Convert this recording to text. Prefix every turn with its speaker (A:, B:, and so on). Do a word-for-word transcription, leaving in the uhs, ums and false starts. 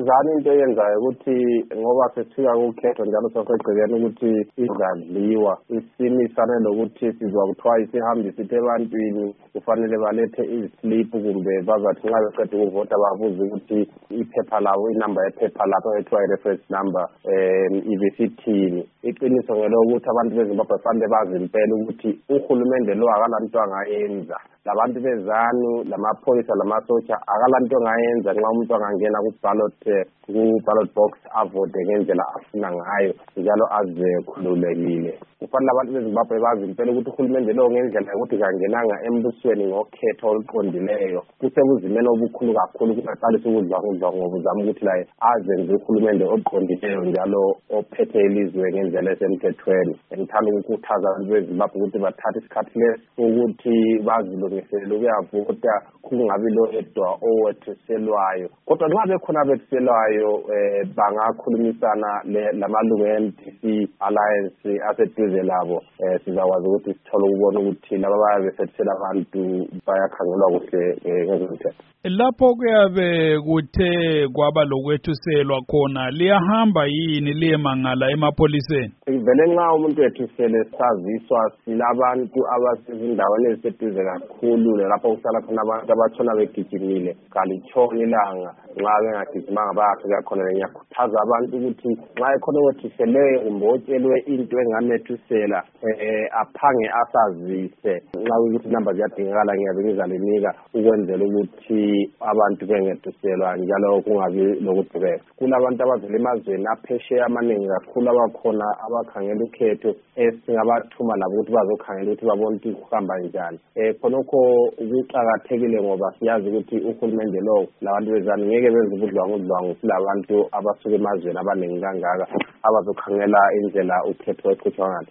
A: Abezani into eyenzayo ukuthi ngoba sesifika ukhetho njalo sasegcekeni ukuthi izadliwa isimisane lokuthi sizwa kuthiwa isihambise ithe ebantwini kufanele balethe islip kumbe bazathi nxa beqeda ukuvota babuze ukuthi iphepha labo inamba yephepha lapho ethiwa i-reference number um ibisithini. Iqiniso ngelo ukuthi abantu beZimbabwe fanele bazi impela ukuthi uhulumende lo akalanto angayenza. Labantu bezanu lamapholisa lamasotsha akalanto angayenza nxa umuntu angangena ku-ballot ku-ballot box avote ngendlela afuna ngayo njalo azekhululekile. Kufanele abantu beZimbabwe bazi impela ukuthi uhulumende lo ngendlela yokuthi kangenanga embusweni ngokhetho oluqondileyo kusebuzimeni obukhulu kakhulu kungaqalisa ukudlwangudlwa ngoba uzama ukuthi la azenze uhulumende oqondileyo njalo ophethe ilizwe ngendlela esemthethweni. Ngithanda ukukhuthaza abantu beZimbabwe ukuthi bathathe isikhathi lesi ukuthi bazilungiselele ukuyavota kungabi lo edwa owethuselwayo. Kodwa nxa bekhona bethuselwayo eh bangakhulumisana lamalungu e-M D C Alliance aseduze labo eh sizakwazi ukuthi sithole ukubona ukuthi laba bayabe besethela abantu bayakhangelwa kuhle ngezomthetho.
B: Lapho kuyabe kuthe kwaba lokwethuselwa khona liyahamba yini liyemangala emapholiseni?
A: Vele nxa umuntu ethusele saziswa silabantu abasezindaweni eziseduze kakhulu lapho kuhlala khona abantu abatshona begijimile kalitshoni ilanga nxa bengagijimanga bayafika khona. Ngiyakhuthaza abantu ukuthi nxa ekhona wethuseleyo kumbe otshelwe into engamethusela eh aphange asazise. Nxa ukuthi inamba ziyadingakala ngiyabe ngizalinika ukwenzela ukuthi abantu bengethuselwa njalo kungabi lokudubeka. Kulabantu abavela emazweni aphesheya amaningi kakhulu abakhona abakhangela ukhetho esingabathuma labo ukuthi bazokhangela ukuthi babone ukuthi kuhamba njani. Eh khonokho ukuqakathekile ngoba siyazi ukuthi uhulumende lo labantu bezani ngeke benze ubudlwangudlwangu silabantu abasuka emazweni abaningi kangaka abazokhangela indlela ukhetho eqhutshwa ngalo.